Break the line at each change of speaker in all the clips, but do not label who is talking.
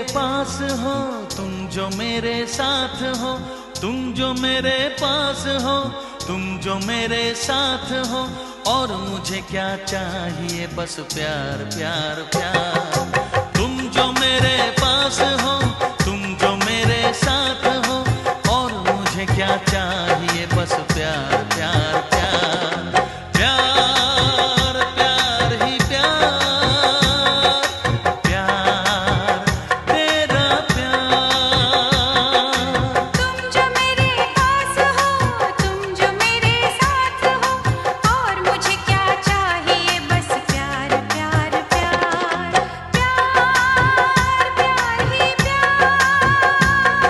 पास हो, तुम जो मेरे साथ हो, तुम जो मेरे पास हो, तुम जो मेरे साथ हो। और मुझे क्या चाहिए, बस प्यार प्यार प्यार। तुम जो मेरे पास हो, तुम जो मेरे साथ हो, और मुझे क्या चाहिए, बस प्यार प्यार प्यार प्यार प्यार ही प्यार, प्यार तेरा प्यार।
तुम जो मेरे पास हो, तुम जो मेरे साथ हो, और मुझे क्या चाहिए, बस प्यार प्यार प्यार प्यार प्यार ही प्यार,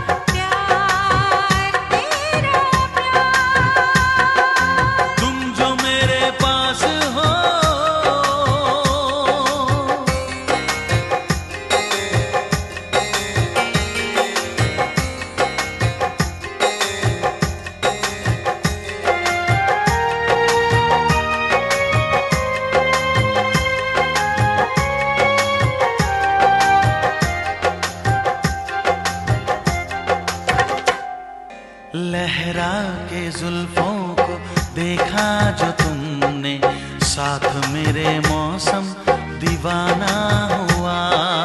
प्यार तेरा प्यार।
तुम जो मेरे पास हो। लहरा के जुल्फों को देखा जो तुमने, साथ मेरे मौसम दीवाना हुआ।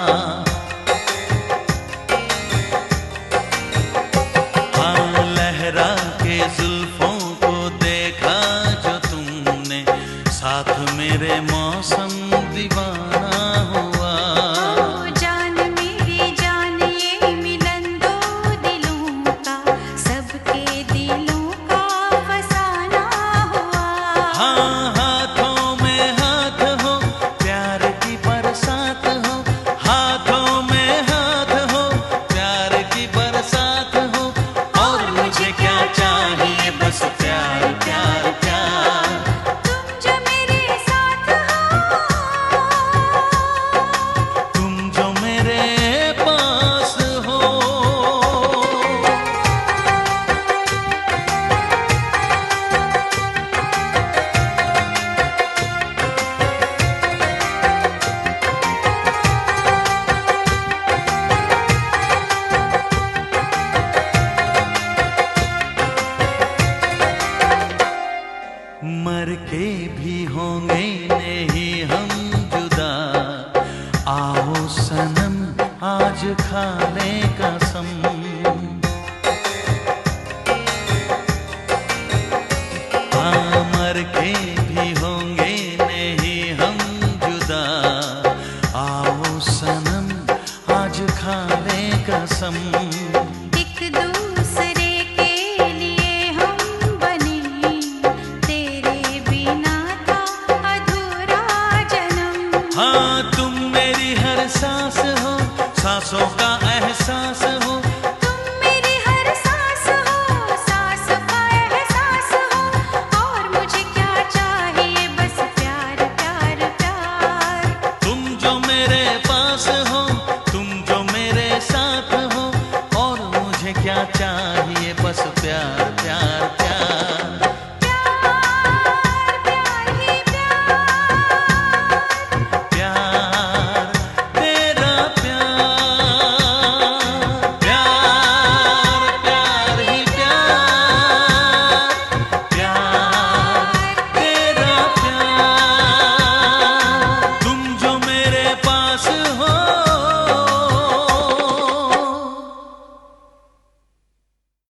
हाँ, लहरा के जुल्फों को देखा जो तुमने, साथ मेरे मौसम दीवाना हुआ।
ओ जान मेरी जान, ये मिलन दो दिलों का, सबके दिलों का फसाना हुआ।
हाँ, हाथों में हाथ हो, प्यार की बरसात हो, हाथों में हाथ हो, प्यार की बरसात हो। और मुझे क्या चाहिए, बस प्यार प्यार प्यार।
तुम जो मेरे साथ हो,
तुम जो मेरे पास हो। मर के भी होंगे नहीं हम जुदा, आओ सनम आज खा ले कसम। हाँ, मर के भी होंगे नहीं हम जुदा, आओ सनम आज खा ले कसम।
एक दूसरे के लिए हम बने, तेरे बिना था अधूरा जन्म।
हाँ, तुम मेरी हर सांस हो, सांसों का एहसास